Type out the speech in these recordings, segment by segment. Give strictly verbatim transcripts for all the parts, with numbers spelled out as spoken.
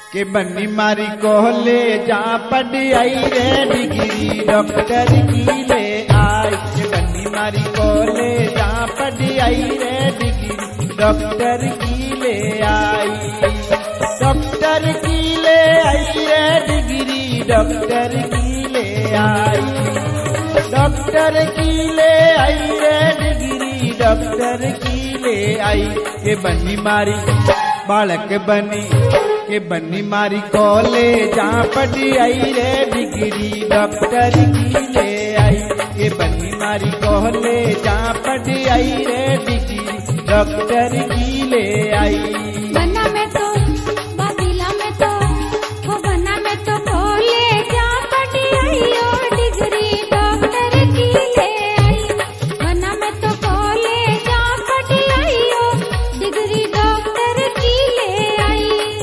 के बन्नी मारी कोहले जा पढ़ आई रे डिग्री डॉक्टर की ले आई। के बन्नी मारी कोहले जा पढ़ आई रे डिग्री डॉक्टर की ले आई। डॉक्टर की ले आई रे डिग्री डॉक्टर की ले आई। डॉक्टर की ले आई रे डिग्री डॉक्टर की ले आई। के बन्नी मारी बालक बनी के बन्नी मारी कोले जा पढ़ी आई रे डिग्री डॉक्टर की ले आई। के बन्नी मारी कोले जा पढ़ी आई रे डिग्री डॉक्टर की ले आई। बना में तो बादिला में तो वो बना में तो कोले जा पढ़ी आई ओ डिग्री डॉक्टर की ले आई। बना में तो कोले जा पढ़ी आई ओ डिग्री डॉक्टर की ले आई।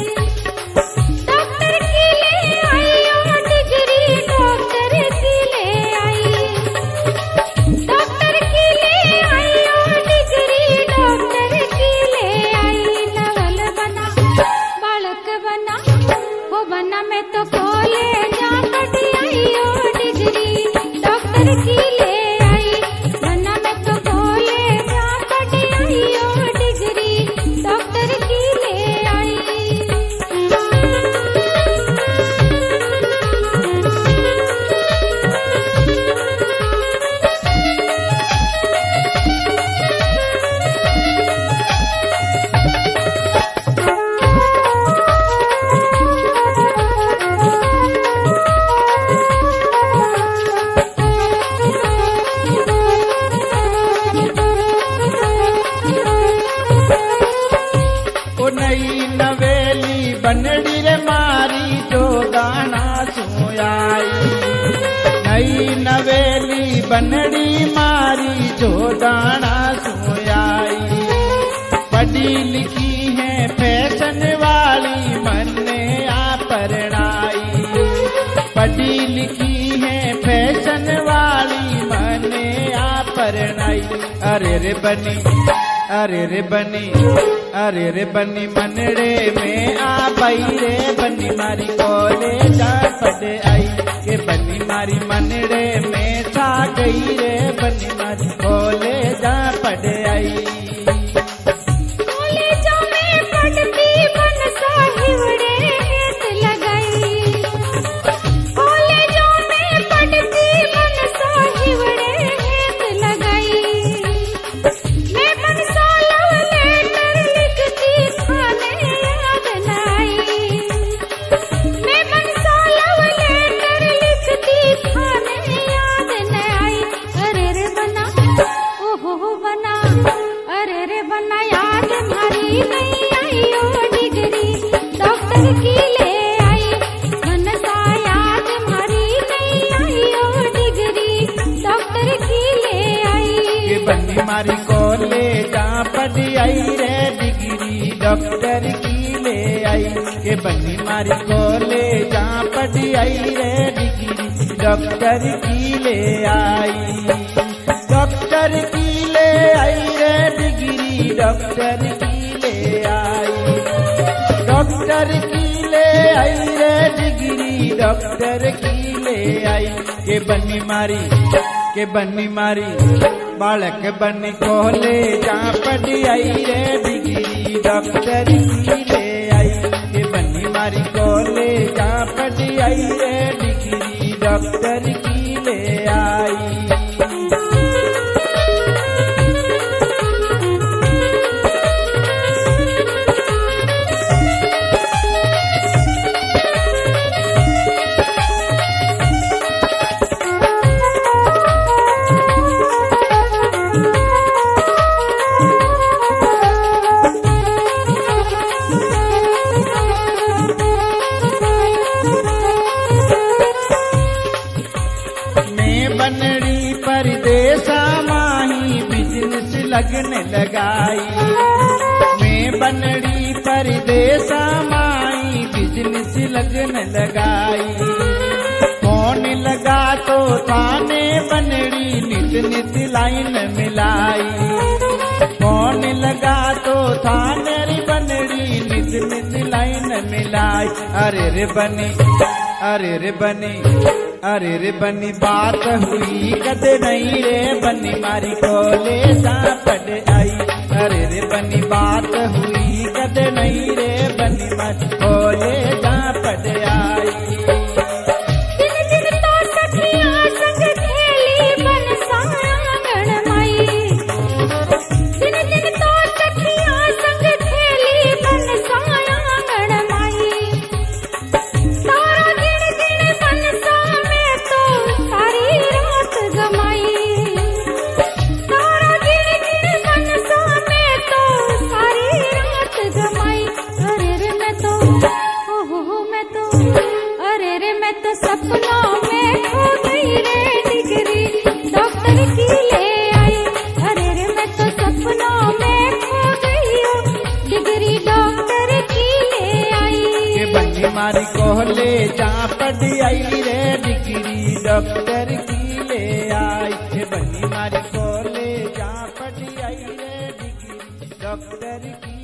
बना में तो कोले जा पढ़ी आई ओ डिग्री डॉक्टर की ले आई। बना में तो कोले जा पढ़ी आई ओ डिग्री डॉक्टर की ले आई। नई नवेली बनड़ी रे मारी जो गाना सोयाई। नई नवेली बनड़ी मारी जो गाना सोयाई। पढ़ी लिखी है फैशन वाली मन्ने आ परणाई। पढ़ी लिखी है फैशन वाली मन्ने आ परणाई। अरे रे बनी अरे रे बनी अरे रे बनी मनड़े में आ पाई रे बनी मारी कोले जा पढ़ आई। के बनी मारी मनड़े में छा गई रे बनी मारी कोले जा पढ़ आई। कॉलेजों में पढ़ती बन साहिबड़े हेत लगाई। कॉलेजों में पढ़ती बन साहिबड़े हेत लगाई। मैं मनसा लव लेटर लिखती थाने याद न आई। मैं मनसा लव लेटर लिखती थाने याद न आई। अरे रे बना ओहो बना अरे रे बना याद मारी नहीं आई ओ डिग्री डॉक्टर की ले आई। मनसा याद मारी नहीं आई ओ डिग्री डॉक्टर की ले आई। के बन्नी मारी कोले जा पढ़ आई रे डिग्री डॉक्टर की ले आई। के बन्नी मारी कोले जा पढ़ आई रे डिग्री डॉक्टर की ले आई। डॉक्टर की ले आई रे डिग्री डॉक्टर की ले आई। डॉक्टर की ले आई रे डिग्री डॉक्टर की ले आई। के बन्नी मारी के बन्नी मारी बालक बनी कोले जा पढ़ आई रे डिग्री डॉक्टर की ले आई। के बन्नी मारी कोले जा पढ़ आई रे डिग्री डॉक्टर की ले आई। बनड़ी परदेसा माही बिजनेस लगने लगाई। मैं बनड़ी परदेसा माही बिजनेस लगने लगाई। फोन लगा तो थाने बनड़ी नित नित लाइन मिलाई। फोन लगा तो थाने बनड़ी नित नित लाइन मिलाई। आई। अरे रे बनी, अरे रे बनी, अरे रे बनी बात हुई कदे नहीं रे बनी मारी कोले जा पड़ आई। अरे रे बनी बात हुई कदे नहीं रे बनी मारी कोले जा पड़ आई। सपनों में खो गई रे डिग्री डॉक्टर की ले आई। अरे रे मैं तो सपनों में खो गई हूँ डिग्री डॉक्टर की ले आई। के बनी मारी कोले जा पड़ आई रे डिग्री डॉक्टर की ले आई। के बनी मारी कोले जा पड़ आई रे डिग्री डॉक्टर की